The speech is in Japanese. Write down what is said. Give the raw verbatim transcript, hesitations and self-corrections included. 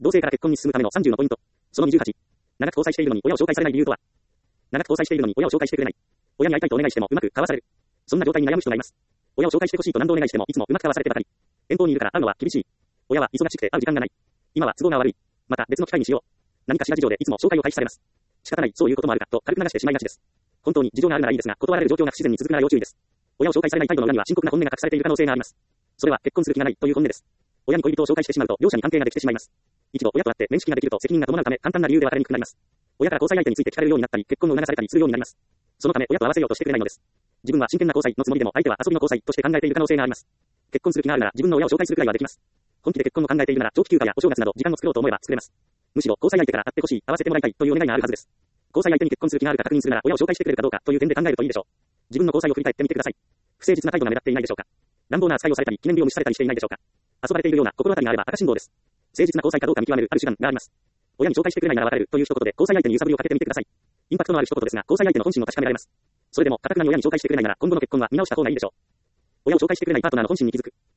同性から結婚に進むためのさんじゅうのポイント。そのにじゅうはち。長く交際しているのに親を紹介されない理由とは。長く交際しているのに親を紹介してくれない。親に会いたいとお願いしてもうまくかわされる。そんな状態に悩む人がいます。親を紹介してほしいと何度お願いしてもいつもうまくかわされてばかり。遠方にいるから会うのは厳しい。親は忙しくて会う時間がない。今は都合が悪い。また別の機会にしよう。何かしら事情でいつも紹介を開始されます。仕方ない、そういうこともあるかと軽く流してしまいがちです。本当に事情があるならいいですが、断られる状況が不自然に続くなら要注意です。親を紹介されない態度の裏には深刻な本音が隠されている可能性があります。それは結婚する気がないという本音です。親に恋人を紹介してしまうと両者に関係ができてしまいます。一度親と会って面識ができると責任が伴うため簡単な理由で別れにくくなります。親から交際相手について聞かれるようになったり、結婚を促されたりするようになります。そのため親と合わせようとしてくれないのです。自分は真剣な交際のつもりでも相手は遊びの交際として考えている可能性があります。結婚する気があるなら自分の親を紹介するくらいはできます。本気で結婚を考えているなら長期休暇やお正月など時間を作ろうと思えば作れます。むしろ交際相手から会ってほしい、会わせてもらいたいというお願いがあるはずです。交際相手に結婚する気があるか確認するなら親を紹介してくれるかどうかという点で考えるといいでしょう。自分の交際を振り返ってみてください。不誠実な態度が目立っていないでしょうか。乱暴な扱いをされたり、記念日を無視されたりしていないでしょうか。遊ばれているような心当たりがあれば赤信号です。誠実な交際かどうか見極めるある手段があります。親に紹介してくれないなら別れるという一言で交際相手に揺さぶりをかけてみてください。インパクトのある一言ですが、交際相手の本心を確かめられます。それでも、堅くなに親に紹介してくれないなら今後の結婚は見直した方がいいでしょう。親を紹介してくれないパートナーの本心に気づく。